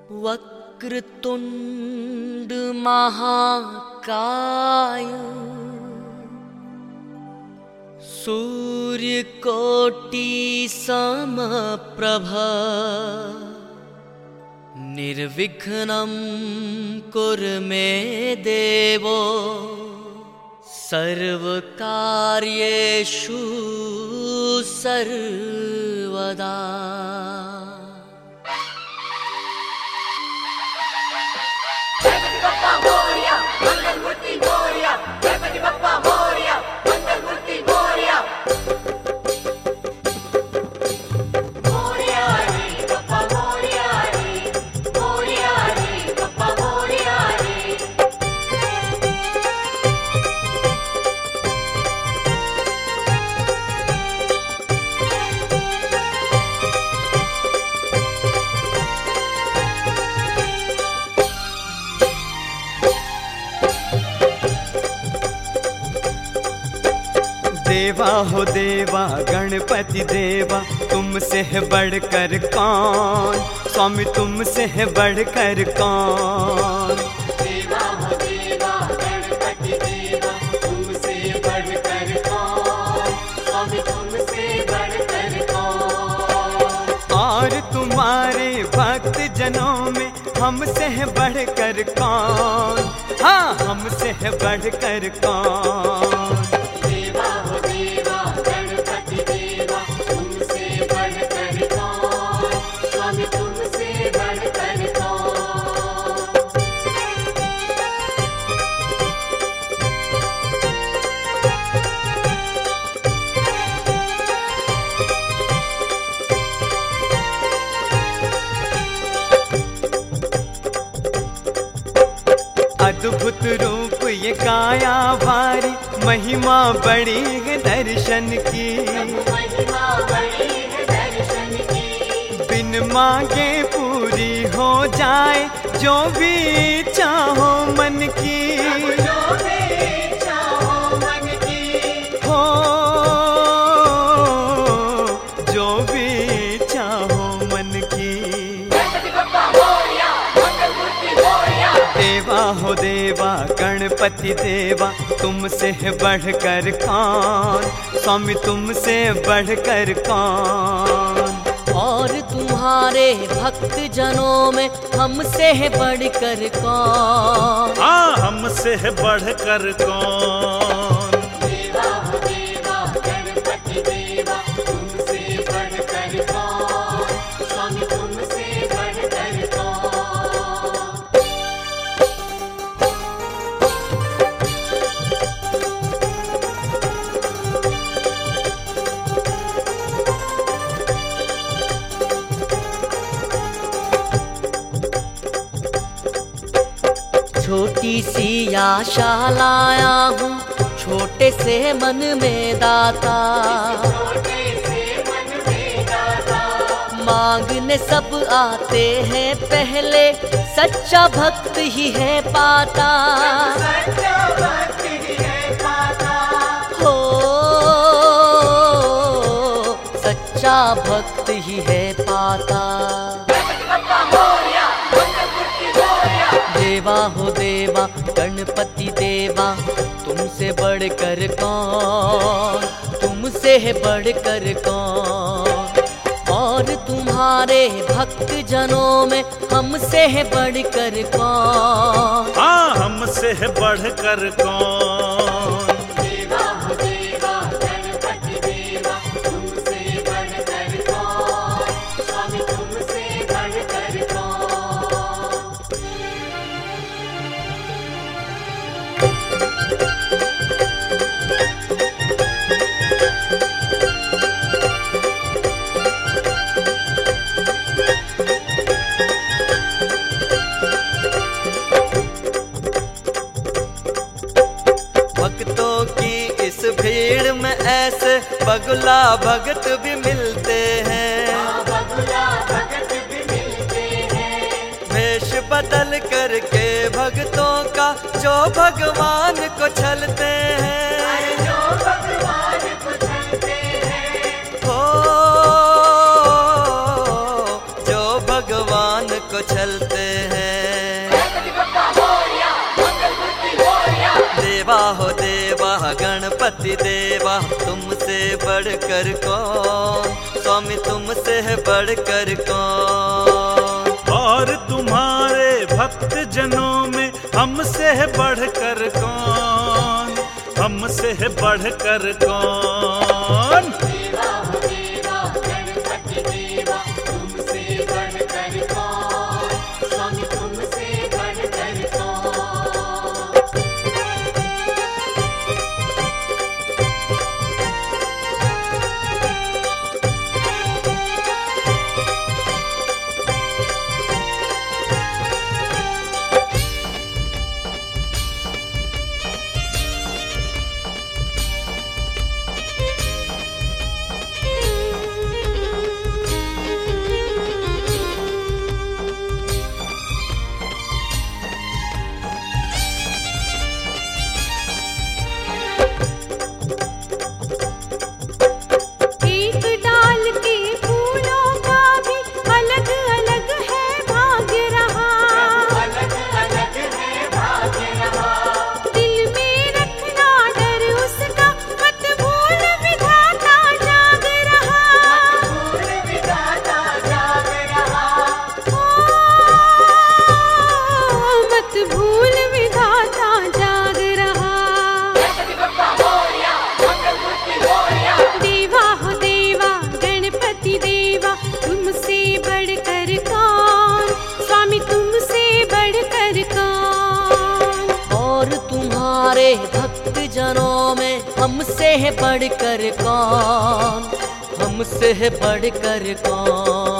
वक्रतुंड महाकाय सूर्यकोटि समप्रभ निर्विघ्नं कुरु मे देवो सर्वकार्येषु सर्वदा। गणपति बप्पा मोरया, मंगलमूर्ति मोरया, गणपति बप्पा मोरया, मंगलमूर्ति मोरया। मोरया रे बप्पा मोरया रे, मोरया रे बप्पा मोरया रे। देवा हो देवा गणपति देवा, तुमसे है बढ़कर कौन, स्वामी तुमसे है बढ़कर कौन। देवा हो देवा गणपति देवा, तुमसे बढ़कर कौन, स्वामी तुमसे बढ़कर कौन। और तुम्हारे भक्त जनों में हमसे है बढ़कर कौन, हाँ हमसे है बढ़कर कौन। अद्भुत रूप ये काया भारी, महिमा बड़ी है दर्शन की, महिमा बड़ी है दर्शन की। बिन मांगे पूरी हो जाए जो भी चाहो मन की, जो भी चाहो मन की। हो जो भी चाहो मन की। गणपति बप्पा मोरया, मंगलमूर्ति मोरया। देवा हो देवा गणपति देवा, तुमसे है बढ़कर कौन, स्वामी तुमसे बढ़कर कौन। और तुम्हारे भक्त जनों में हमसे है बढ़कर कौन, हाँ हमसे है बढ़कर कौन। देवा हो देवा गणपति देवा, तुमसे बढ़कर कौन, स्वामी तुमसे बढ़कर कौन। छोटी सी आशा लाया हूँ छोटे से मन में दाता, छोटे से मन में दाता। मांगने सब आते हैं पहले सच्चा भक्त ही है पाता, सच्चा भक्त ही है पाता। हो सच्चा भक्त ही है पाता। गणपति बप्पा मोरया, मंगलमूर्ति मोरया। देवा हो देवा गणपति देवा, तुमसे बढ़कर कौन, तुमसे है बढ़कर कौन। और तुम्हारे भक्त जनों में हमसे है बढ़कर कौन, हाँ हमसे है बढ़कर कौन। देवा हो देवा गणपति देवा, तुमसे बढ़कर कौन, स्वामी तुमसे बढ़कर कौन। भक्तों की इस भीड़ में ऐसे बगुला भगत भी मिलते हैं, बगुला भगत भी मिलते हैं। वेश बदल करके भक्तों का जो भगवान को छलते हैं, जो भगवान को चलते हैं। हो जो भगवान को को चलते हैं। देवा हो देवा गणपति देवा, तुमसे बढ़कर कौन, स्वामी तुमसे बढ़कर कौन। और तुम्हारे भक्त जनों में हमसे बढ़कर कौन, हमसे बढ़कर कौन। देवा हो देवा गणपति देवा, तुमसे बढ़कर कौन, स्वामी तुमसे बढ़कर कौन। भक्त जनों में हमसे बढ़कर कौन, हमसे बढ़कर कौन।